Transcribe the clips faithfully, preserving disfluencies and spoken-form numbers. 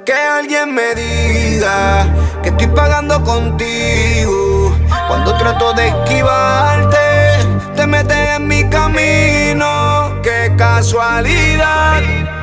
Que alguien me diga que estoy pagando contigo. Cuando trato de esquivarte, te metes en mi camino. Qué casualidad.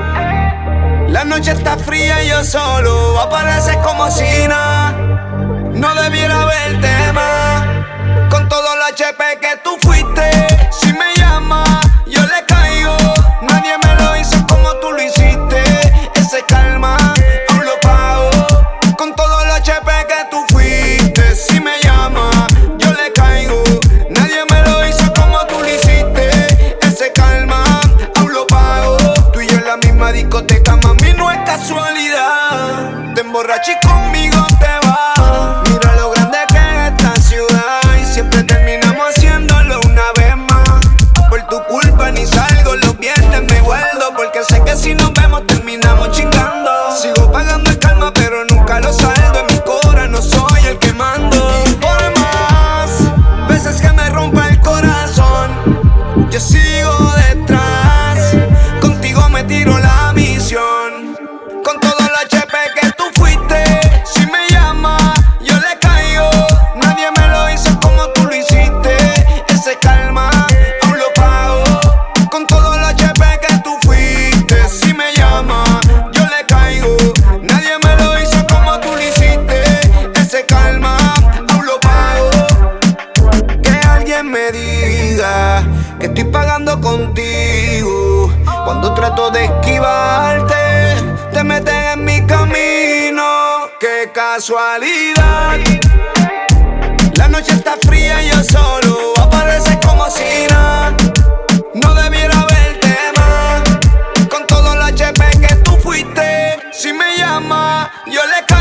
La noche está fría y yo solo apareces como si nada. No debiera verte más. Con todo el H P que tú fuiste, si me llama, yo le caigo. Nadie me lo hizo como tú lo hiciste. Ese calma, aún lo pago. Con todo el H P que tú fuiste, si me llama, yo le caigo. Nadie me lo hizo como tú lo hiciste. Ese calma, aún lo pago. Tú y yo en la misma discoteca, mami, no es casualidad. Te emborrachas y conmigo te vas. Mira lo grande que es esta ciudad y siempre terminamos haciéndolo una vez más. Por tu culpa ni salgo los viernes, me guardo porque sé que si nos vemos terminamos chingando. Sigo pagando el calma pero nunca lo saldo. En mi cora no soy el que mando. Y por más veces que me rompa el corazón, yo sigo detrás. Contigo me tiro la misión. Con todo el H P que tú fuiste, si me llama, yo le caigo. Nadie me lo hizo como tú lo hiciste. Ese calma, aún lo pago. Con todo el H P que tú fuiste, si me llama, yo le caigo. Nadie me lo hizo como tú lo hiciste. Ese calma, aún lo pago. Que alguien me diga que estoy pagando contigo. Cuando trato de esquivarte, te metes en mi camino. Qué casualidad. La noche está fría y yo solo apareces como si nada. No debiera verte más. Con todo el H P que tú fuiste, si me llama, yo le